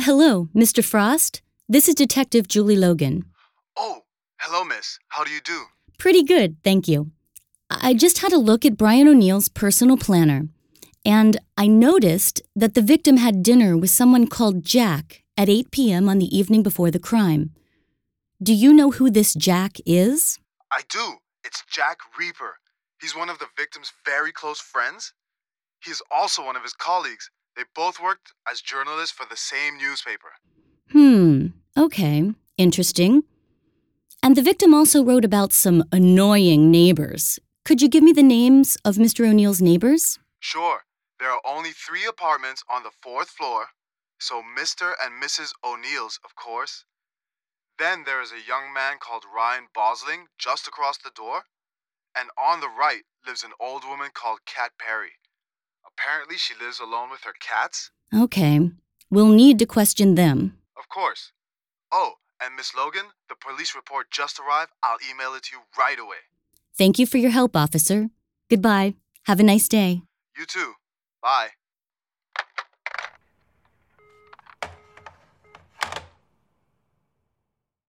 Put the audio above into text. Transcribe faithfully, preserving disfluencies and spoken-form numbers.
Hello, Mister Frost. This is Detective Julie Logan. Oh, hello, miss. How do you do? Pretty good, thank you. I just had a look at Brian O'Neill's personal planner, and I noticed that the victim had dinner with someone called Jack at eight p.m. on the evening before the crime. Do you know who this Jack is? I do. It's Jack Reaper. He's one of the victim's very close friends. He is also one of his colleagues. They both worked as journalists for the same newspaper. Hmm, okay, interesting. And the victim also wrote about some annoying neighbors. Could you give me the names of Mister O'Neill's neighbors? Sure, there are only three apartments on the fourth floor, so Mister and Missus O'Neill's, of course. Then there is a young man called Ryan Bosling just across the door, and on the right lives an old woman called Kat Perry. Apparently she lives alone with her cats. Okay, we'll need to question them. Of course. Oh, and Miss Logan, the police report just arrived. I'll email it to you right away. Thank you for your help, officer. Goodbye. Have a nice day. You too. Bye.